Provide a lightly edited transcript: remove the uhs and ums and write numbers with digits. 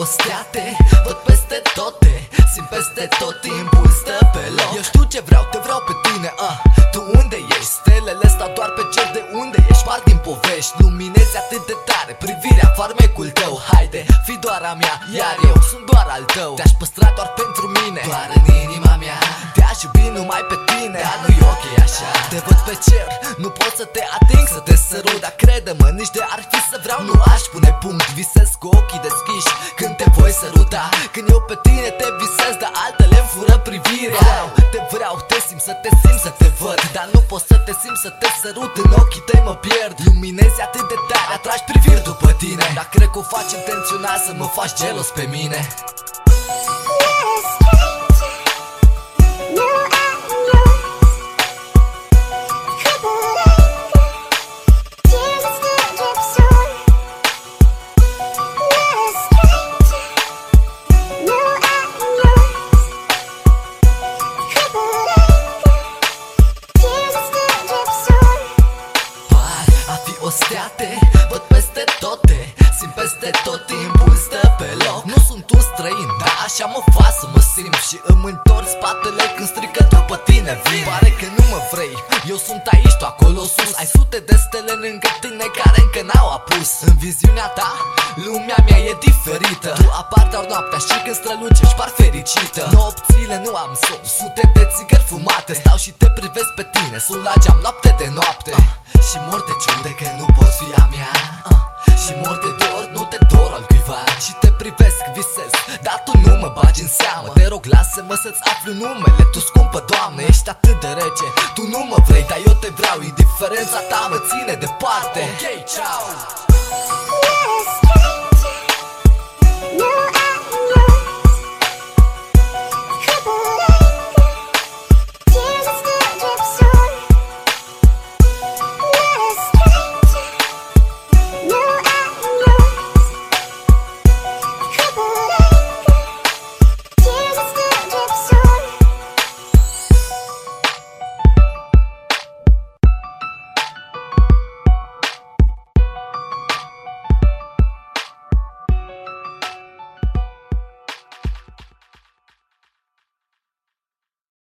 stea, te văd peste tot, te simt peste tot, timpul stă pe loc. Eu știu ce vreau, te vreau pe tine, tu unde ești? Stelele stau doar pe cer, de unde ești? Par din povești, luminezi atât de tare, privirea, farmecul tău. Haide, fii doar a mea, iar eu sunt doar al tău. Te-aș păstra doar pentru mine, doar în inima mea. Te-aș iubi numai pe tine, dar nu-i ok așa. Te văd pe cer, nu pot să te ating, să te sărut. Dar crede-mă, nici de ar fi să vreau, nu aș pune punct. Visez cu ochii deschiși când te voi săruta. Când eu pe tine te visez, dar altele-mi fură privirea. Vreau, te simt, să te simt, să te văd, dar nu pot să te simt, să te sărut. În ochii tăi mă pierd, luminezi atât de tare, atragi priviri după tine. Dar cred că o faci intenționat să mă faci gelos pe mine. O stea, te văd peste tot, te simt peste tot, timpul stă pe loc. Nu sunt un străin, dar așa mă fac să mă simt. Și îmi întorc spatele când strică după tine vin. Pare că nu mă vrei, eu sunt aici, tu acolo sus. Ai sute de stele lângă tine care încă n-au apus. În viziunea ta, lumea mea e diferită. Tu apari doar noaptea și când strălucești par fericită. Nopțile nu am somn, sute de țigări fumate. Stau și te privesc pe tine, sunt la geam noapte de noapte. Și mor de ciudă că nu poți fi a mea, și mor de dor, nu te dor al cuiva. Și te privesc, visez, dar tu nu mă bagi în seamă. Te rog, lasă-mă să-ți aflu numele, tu scumpă Doamne, ești atât de rece. Tu nu mă vrei, dar eu te vreau, indiferența ta mă ține departe. Ok, ciao.